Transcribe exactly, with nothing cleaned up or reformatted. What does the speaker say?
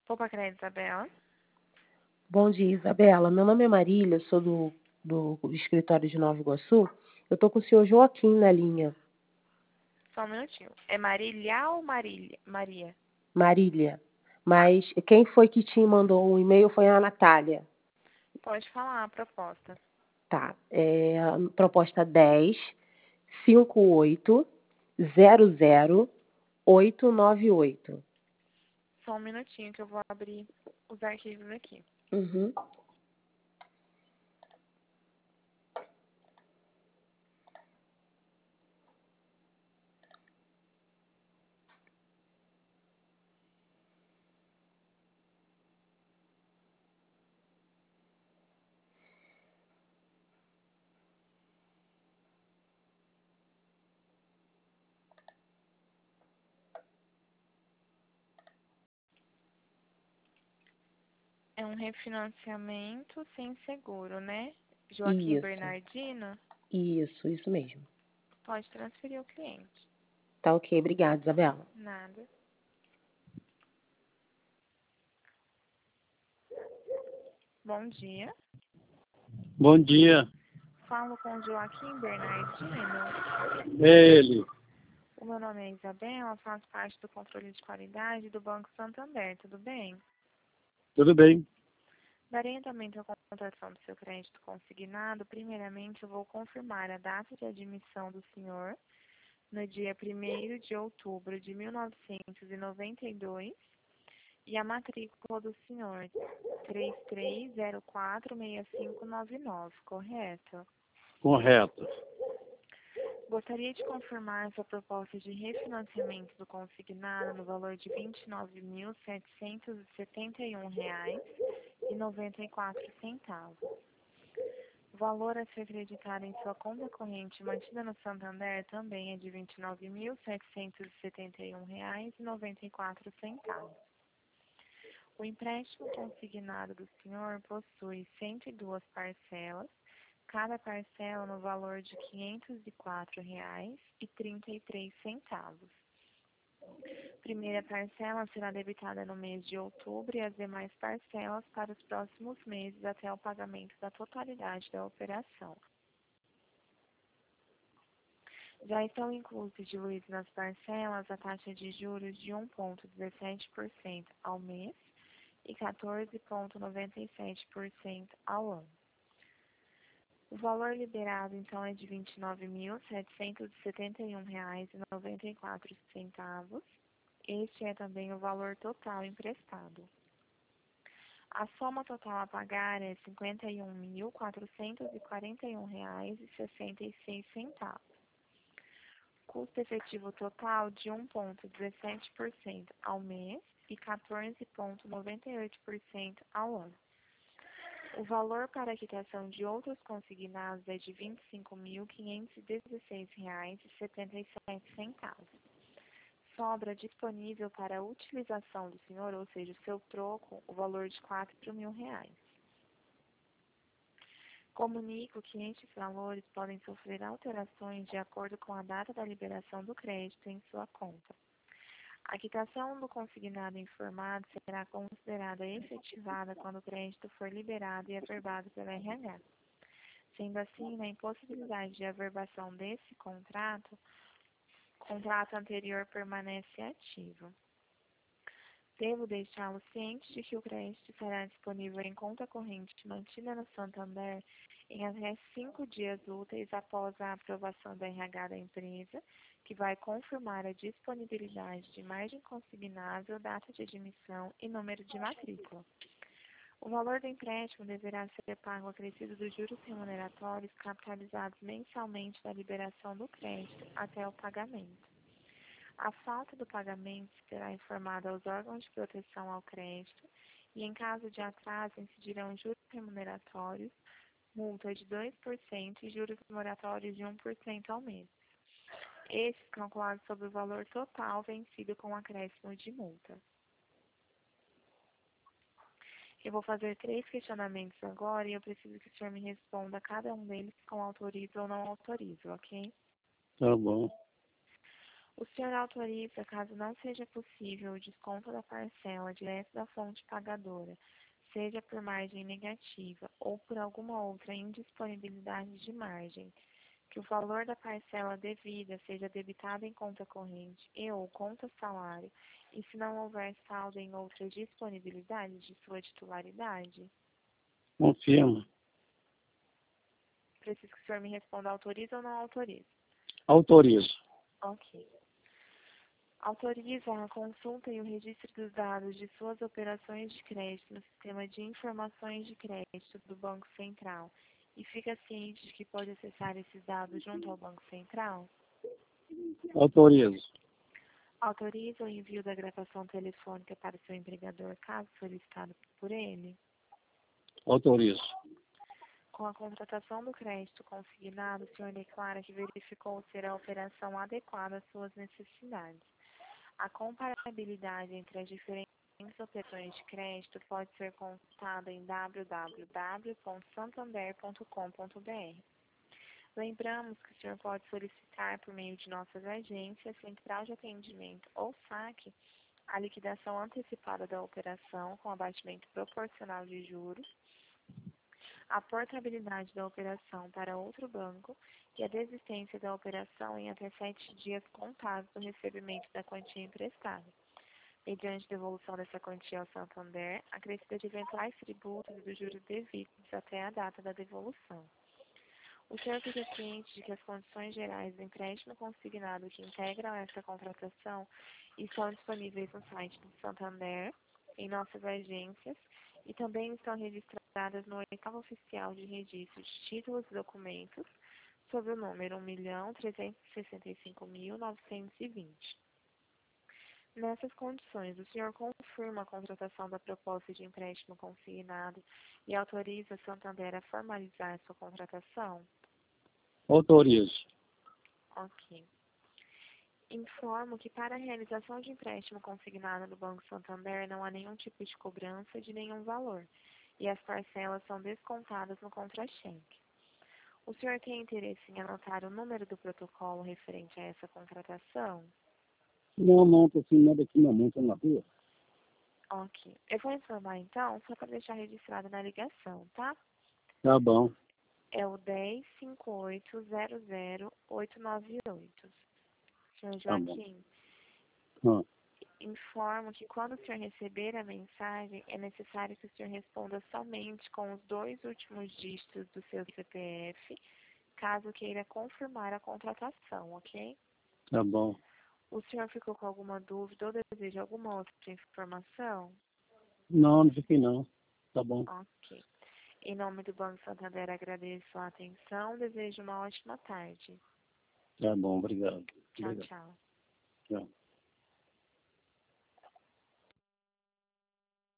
Poupa Crédito, Isabela. Bom dia, Isabela. Meu nome é Marília, sou do, do escritório de Nova Iguaçu. Eu estou com o senhor Joaquim na linha. Só um minutinho. É Marília ou Marília? Maria? Marília. Tá. Mas quem foi que te mandou o e-mail foi a Natália. Pode falar a proposta. Tá. É a proposta dez, cinquenta e oito, zero zero, oito nove oito. Só um minutinho que eu vou abrir os arquivos aqui. Uhum. É um refinanciamento sem seguro, né? Joaquim Isso, Bernardino. isso, isso mesmo. Pode transferir o cliente. Tá ok, obrigada, Isabela. Nada. Bom dia. Bom dia, Falo com Joaquim Bernardino. é ele. O meu nome é Isabela, faço parte do controle de qualidade do Banco Santander, tudo bem? Tudo bem? Darei andamento à contratação do seu crédito consignado. Primeiramente, eu vou confirmar a data de admissão do senhor no dia primeiro de outubro de mil novecentos e noventa e dois e a matrícula do senhor três três zero quatro seis cinco nove nove, correto? Correto. Gostaria de confirmar essa proposta de refinanciamento do consignado no valor de vinte e nove mil setecentos e setenta e um reais e noventa e quatro centavos. O valor a ser acreditado em sua conta corrente mantida no Santander também é de vinte e nove mil setecentos e setenta e um reais e noventa e quatro centavos. O empréstimo consignado do senhor possui cento e duas parcelas, cada parcela no valor de quinhentos e quatro reais e trinta e três centavos. Primeira parcela será debitada no mês de outubro e as demais parcelas para os próximos meses até o pagamento da totalidade da operação. Já estão inclusos diluídos nas parcelas a taxa de juros de um vírgula dezessete por cento ao mês e quatorze vírgula noventa e sete por cento ao ano. O valor liberado, então, é de vinte e nove mil setecentos e setenta e um reais e noventa e quatro centavos. Este é também o valor total emprestado. A soma total a pagar é cinquenta e um mil quatrocentos e quarenta e um reais e sessenta e seis centavos. Custo efetivo total de um vírgula dezessete por cento ao mês e quatorze vírgula noventa e oito por cento ao ano. O valor para a quitação de outros consignados é de vinte e cinco mil quinhentos e dezesseis reais e setenta e sete centavos. Sobra disponível para a utilização do senhor, ou seja, o seu troco, o valor de quatro mil reais. Comunico que estes valores podem sofrer alterações de acordo com a data da liberação do crédito em sua conta. A quitação do consignado informado será considerada efetivada quando o crédito for liberado e averbado pela R H. Sendo assim, na impossibilidade de averbação desse contrato, o contrato anterior permanece ativo. Devo deixá-lo ciente de que o crédito será disponível em conta corrente mantida no Santander em até cinco dias úteis após a aprovação da R H da empresa, que vai confirmar a disponibilidade de margem consignável, data de admissão e número de matrícula. O valor do empréstimo deverá ser pago acrescido dos juros remuneratórios capitalizados mensalmente da liberação do crédito até o pagamento. A falta do pagamento será informada aos órgãos de proteção ao crédito e, em caso de atraso, incidirão juros remuneratórios, multa de dois por cento e juros moratórios de um por cento ao mês. Estes calculados sobre o valor total vencido com acréscimo de multa. Eu vou fazer três questionamentos agora e eu preciso que o senhor me responda a cada um deles com autorizo ou não autorizo, ok? Tá bom. O senhor autoriza, caso não seja possível o desconto da parcela direto da fonte pagadora, seja por margem negativa ou por alguma outra indisponibilidade de margem, que o valor da parcela devida seja debitado em conta corrente e ou conta salário, e se não houver saldo em outra disponibilidade de sua titularidade? Confirmo. Preciso que o senhor me responda, autoriza ou não autoriza? Autorizo. Ok. Autoriza a consulta e o registro dos dados de suas operações de crédito no sistema de informações de crédito do Banco Central e fica ciente de que pode acessar esses dados junto ao Banco Central? Autorizo. Autoriza o envio da gravação telefônica para o seu empregador, caso solicitado por ele? Autorizo. Com a contratação do crédito consignado, o senhor declara que verificou ser a operação adequada às suas necessidades. A comparabilidade entre as diferentes operações de crédito pode ser consultada em w w w ponto santander ponto com ponto b r. Lembramos que o senhor pode solicitar, por meio de nossas agências, central de atendimento ou saque, a liquidação antecipada da operação com abatimento proporcional de juros, a portabilidade da operação para outro banco e a desistência da operação em até sete dias contados do recebimento da quantia emprestada, mediante devolução dessa quantia ao Santander, acrescida de eventuais tributos e dos juros devidos até a data da devolução. O senhor fica ciente de que as condições gerais do empréstimo consignado que integram essa contratação estão disponíveis no site do Santander, em nossas agências, e também estão registradas no oitavo oficial de registro de títulos e documentos, sob o número um milhão trezentos e sessenta e cinco mil novecentos e vinte. Nessas condições, o senhor confirma a contratação da proposta de empréstimo consignado e autoriza a Santander a formalizar sua contratação? Autorizo. Ok. Informo que para a realização de empréstimo consignado no Banco Santander não há nenhum tipo de cobrança de nenhum valor e as parcelas são descontadas no contra-cheque. O senhor tem interesse em anotar o número do protocolo referente a essa contratação? Não, não, estou sem nada aqui na mão, estou na rua. Ok. Eu vou informar então, só para deixar registrado na ligação, tá? Tá bom. É o dez, cinquenta e oito, zero zero, oito nove oito. Senhor Tá bom. Joaquim, Ah, informo que quando o senhor receber a mensagem, é necessário que o senhor responda somente com os dois últimos dígitos do seu C P F, caso queira confirmar a contratação, ok? tá bom. O senhor ficou com alguma dúvida ou deseja alguma outra informação? Não, não fiquei não. Tá bom. Ok. Em nome do Banco Santander, agradeço a atenção. Desejo uma ótima tarde. Tá bom, obrigado. Tchau, Obrigado. tchau. Tchau.